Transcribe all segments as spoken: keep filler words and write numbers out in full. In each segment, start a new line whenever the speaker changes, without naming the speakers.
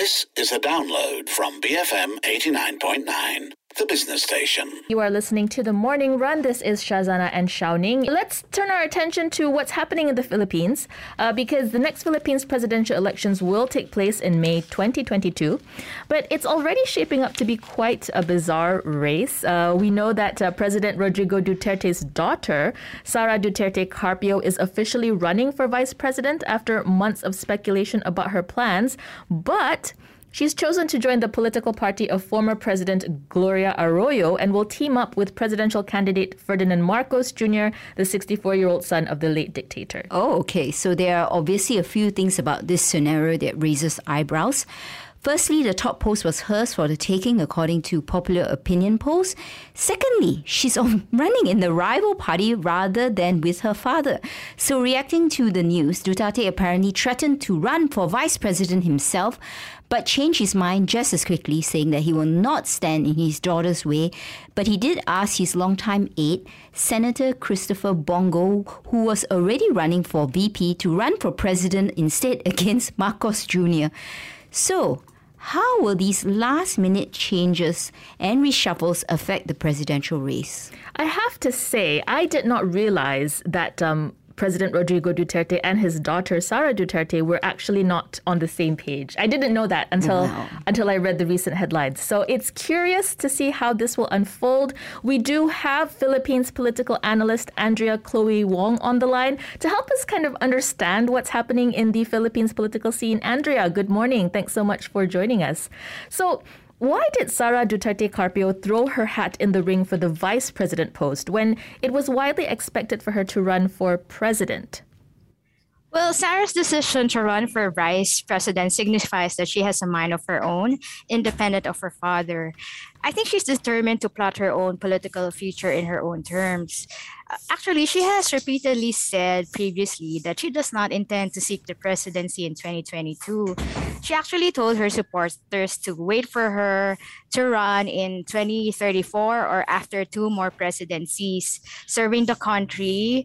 This is a download from B F M eighty-nine point nine, the business station.
You are listening to The Morning Run. This is Shazana and Xiaoning. Let's turn our attention to what's happening in the Philippines uh, because the next Philippines presidential elections will take place in May twenty twenty-two. But it's already shaping up to be quite a bizarre race. Uh, we know that uh, President Rodrigo Duterte's daughter, Sara Duterte Carpio, is officially running for vice president after months of speculation about her plans. But she's chosen to join the political party of former President Gloria Arroyo and will team up with presidential candidate Ferdinand Marcos Junior, the sixty-four-year-old son of the late dictator.
Oh, okay. So there are obviously a few things about this scenario that raises eyebrows. Firstly, the top post was hers for the taking, according to popular opinion polls. Secondly, she's running in the rival party rather than with her father. So reacting to the news, Duterte apparently threatened to run for vice president himself, but changed his mind just as quickly, saying that he will not stand in his daughter's way. But he did ask his longtime aide, Senator Christopher Bongo, who was already running for V P, to run for president instead against Marcos Junior So, how will these last-minute changes and reshuffles affect the presidential race?
I have to say, I did not realize that um, President Rodrigo Duterte and his daughter, Sara Duterte, were actually not on the same page. I didn't know that until wow. until I read the recent headlines. So it's curious to see how this will unfold. We do have Philippines political analyst Andrea Chloe Wong on the line to help us kind of understand what's happening in the Philippines political scene. Andrea, good morning. Thanks so much for joining us. So, why did Sara Duterte Carpio throw her hat in the ring for the vice president post when it was widely expected for her to run for president?
Well, Sara's decision to run for vice president signifies that she has a mind of her own, independent of her father. I think she's determined to plot her own political future in her own terms. Actually, she has repeatedly said previously that she does not intend to seek the presidency in twenty twenty-two. She actually told her supporters to wait for her to run in twenty thirty-four or after two more presidencies, serving the country,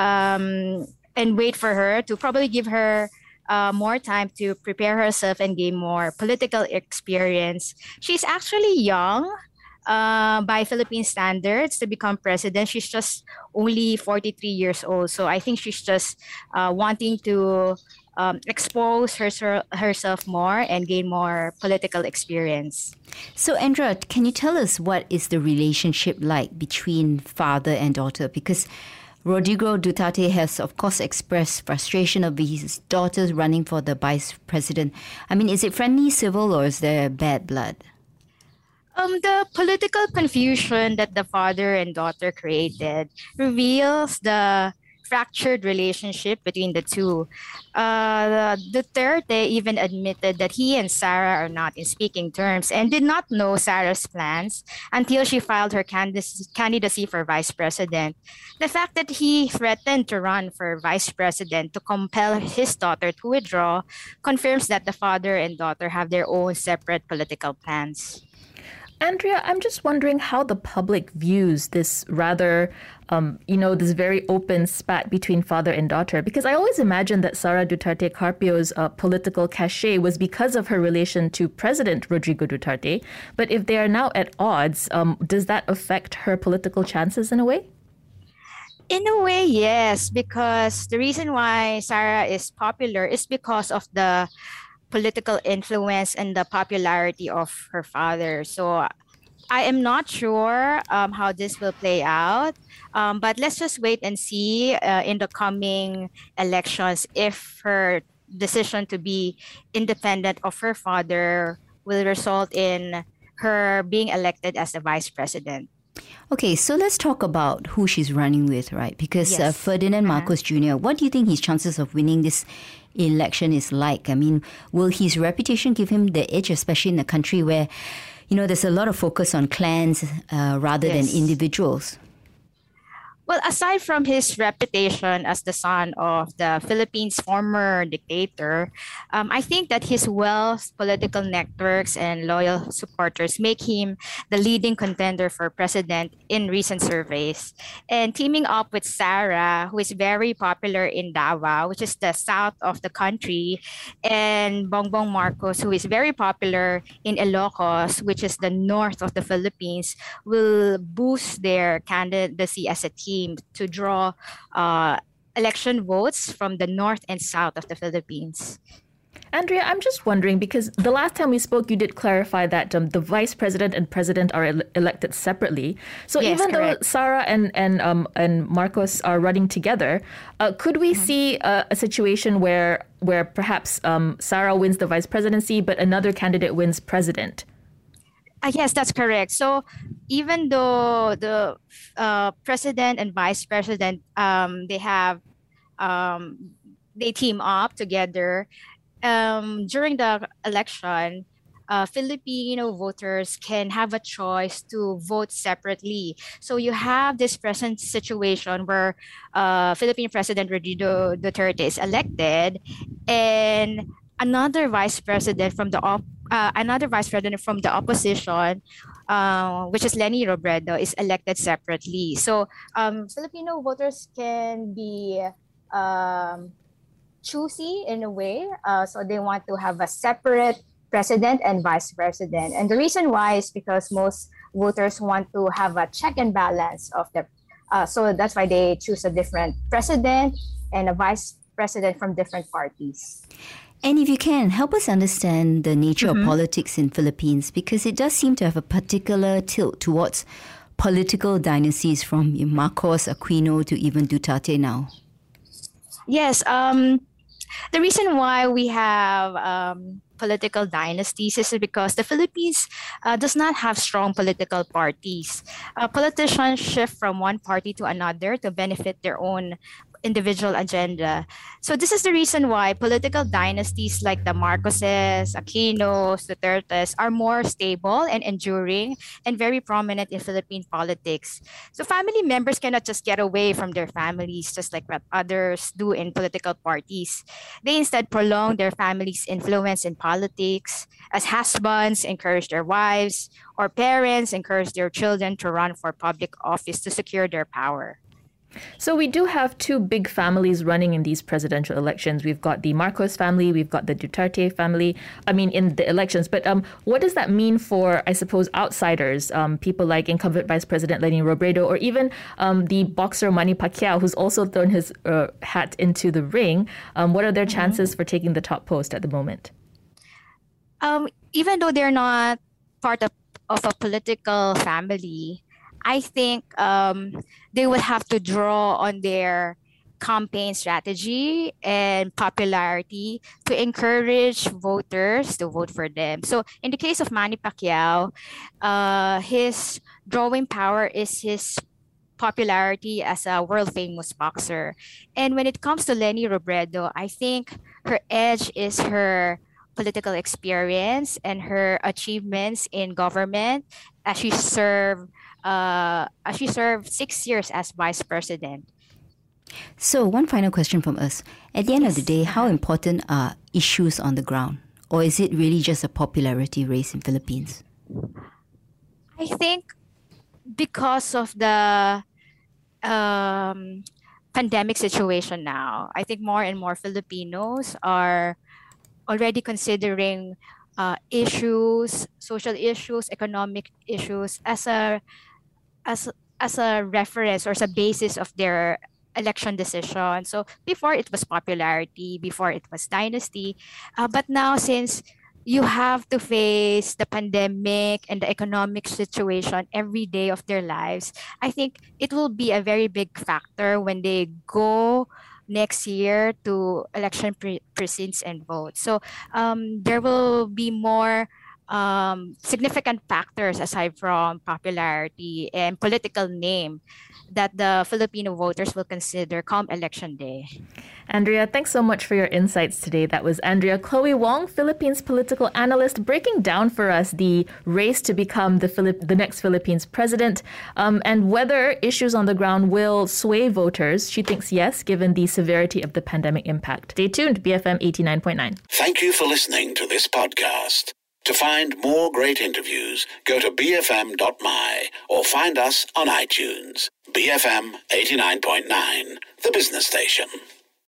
um, and wait for her to probably give her uh, more time to prepare herself and gain more political experience. She's actually young uh, by Philippine standards to become president. She's just only forty-three years old. So I think she's just uh, wanting to um, expose her, herself more and gain more political experience.
So, Andrea, can you tell us what is the relationship like between father and daughter? Because Rodrigo Duterte has, of course, expressed frustration of his daughter running for the vice president. I mean, is it friendly, civil, or is there bad blood?
Um, the political confusion that the father and daughter created reveals the fractured relationship between the two. Uh, Duterte even admitted that he and Sara are not in speaking terms and did not know Sara's plans until she filed her candidacy for vice president. The fact that he threatened to run for vice president to compel his daughter to withdraw confirms that the father and daughter have their own separate political plans.
Andrea, I'm just wondering how the public views this rather, um, you know, this very open spat between father and daughter, because I always imagined that Sara Duterte Carpio's uh, political cachet was because of her relation to President Rodrigo Duterte. But if they are now at odds, um, does that affect her political chances in a way?
In a way, yes, because the reason why Sara is popular is because of the political influence and the popularity of her father. So I am not sure um, how this will play out, um, but let's just wait and see uh, in the coming elections if her decision to be independent of her father will result in her being elected as the vice president.
Okay, so let's talk about who she's running with, right? Because
yes.
uh, Ferdinand Marcos uh-huh. Junior, what do you think his chances of winning this election is like? I mean, will his reputation give him the edge, especially in a country where, you know, there's a lot of focus on clans uh, rather yes. than individuals?
Well, aside from his reputation as the son of the Philippines' former dictator, um, I think that his wealth, political networks, and loyal supporters make him the leading contender for president in recent surveys. And teaming up with Sarah, who is very popular in Davao, which is the south of the country, and Bongbong Marcos, who is very popular in Ilocos, which is the north of the Philippines, will boost their candidacy as a team to draw uh, election votes from the north and south of the Philippines.
Andrea, I'm just wondering, because the last time we spoke, you did clarify that um, the vice president and president are ele- elected separately. So
Yes,
even
correct.
though Sarah and and um, and Marcos are running together, uh, could we
Mm-hmm.
see uh, a situation where where perhaps um, Sarah wins the vice presidency, but another candidate wins president?
Uh, yes, that's correct. So even though the uh, president and vice president, um, they have um, they team up together um, during the election, uh, Filipino voters can have a choice to vote separately. So you have this present situation where uh, Philippine President Rodrigo Duterte is elected, and another vice president from the op- uh, another vice president from the opposition, uh, which is Lenny Robredo, is elected separately. So um, Filipino voters can be um, choosy in a way. Uh, so they want to have a separate president and vice president. And the reason why is because most voters want to have a check and balance of the. Uh, so that's why they choose a different president and a vice president from different parties.
And if you can, help us understand the nature
Mm-hmm.
of politics in Philippines, because it does seem to have a particular tilt towards political dynasties from Marcos, Aquino to even Duterte now.
Yes. Um, the reason why we have um, political dynasties is because the Philippines uh, does not have strong political parties. Uh, politicians shift from one party to another to benefit their own individual agenda. So this is the reason why political dynasties like the Marcoses, Aquinos, Dutertes are more stable and enduring and very prominent in Philippine politics. So family members cannot just get away from their families just like what others do in political parties. They instead prolong their family's influence in politics, as husbands encourage their wives or parents encourage their children to run for public office to secure their power.
So we do have two big families running in these presidential elections. We've got the Marcos family, we've got the Duterte family, I mean, in the elections. But um, what does that mean for, I suppose, outsiders, um, people like incumbent Vice President Lenny Robredo, or even um, the boxer Manny Pacquiao, who's also thrown his uh, hat into the ring? Um, what are their chances for taking the top post at the moment?
Um, even though they're not part of, of a political family, I think um, they would have to draw on their campaign strategy and popularity to encourage voters to vote for them. So in the case of Manny Pacquiao, uh, his drawing power is his popularity as a world famous boxer. And when it comes to Lenny Robredo, I think her edge is her political experience and her achievements in government as she served uh, as she served six years as vice president.
So, one final question from us. At the end of the day, how important are issues on the ground? Or is it really just a popularity race in Philippines?
I think because of the um, pandemic situation now, I think more and more Filipinos are already considering uh, issues, social issues, economic issues as a as as a reference or as a basis of their election decision. So before it was popularity, before it was dynasty, uh, but now since you have to face the pandemic and the economic situation every day of their lives, I think it will be a very big factor when they go next year to election pre- precincts and vote. So um, there will be more um, significant factors aside from popularity and political name that the Filipino voters will consider come election day.
Andrea, thanks so much for your insights today. That was Andrea Chloe Wong, Philippines political analyst, breaking down for us the race to become the Philip, the next Philippines president, um, and whether issues on the ground will sway voters. She thinks yes, given the severity of the pandemic impact. Stay tuned, B F M eighty-nine point nine.
Thank you for listening to this podcast. To find more great interviews, go to b f m dot m y or find us on iTunes. B F M eighty-nine point nine, the business station.